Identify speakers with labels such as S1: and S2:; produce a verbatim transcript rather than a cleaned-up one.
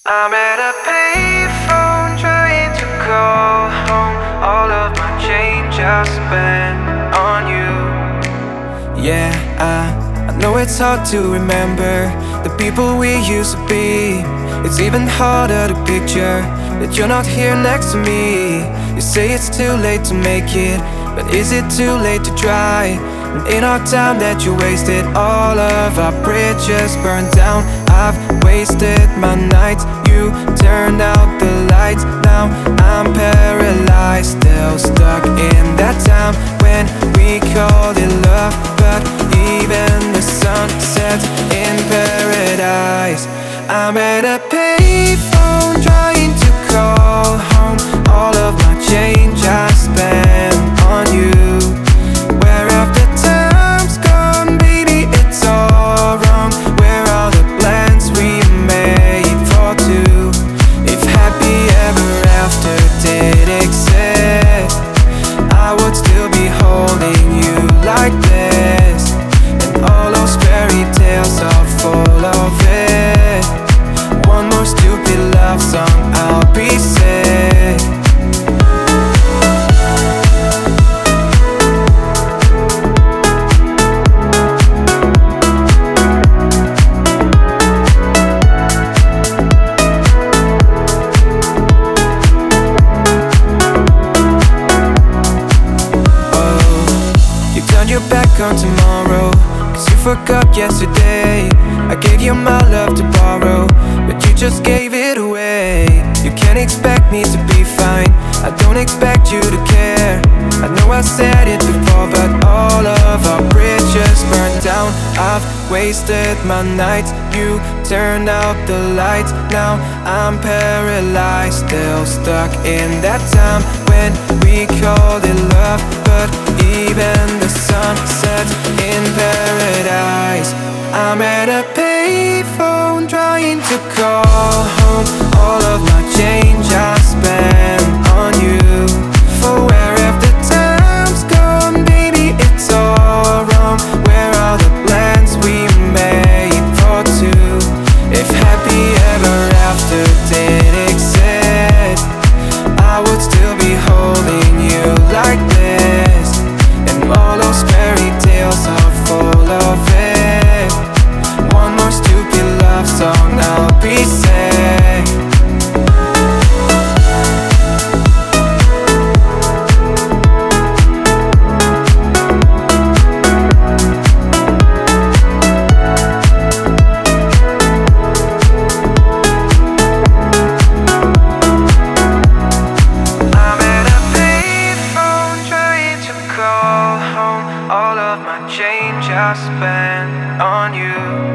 S1: I'm at a payphone trying to call home. All of my change I spent on you.
S2: Yeah, I, I know it's hard to remember the people we used to be. It's even harder to picture that you're not here next to me. You say it's too late to make it, but is it too late to try? And in our time that you wasted, all of our bridges burned down. I've wasted my nights, you turned out the lights. Now I'm paralyzed, still stuck in that time when we called it love. But even the sun sets in paradise. I'm at a payphone trying to call home. All of my change I spent on you. Where have the time's gone, baby, it's all wrong. Where are the plans we made for two? If happy ever after did exist, I would still be holding you like this. And all those fairy tales are full of it. One more stupid love song, I'll be sick. Turn your back on tomorrow, cause you forgot yesterday. I gave you my love to borrow, but you just gave it away. You can't expect me to be fine, I don't expect you to care. I know I said it before, but all of our bridges burned down. I've wasted my nights, you turned out the lights. Now I'm paralyzed, still stuck in that time when we called it love. But even the sun sets in paradise. I'm at a payphone trying to call home. All of my change I spent on you. For where have the time's gone, baby, it's all wrong. Where are the plans we made for two? If happy ever after did exist, I would still be holding you like this. And all those fairy tales are full of it. One more stupid love song, I'll be sick.
S1: I'm at a payphone trying to call home. All of my change I spent on you.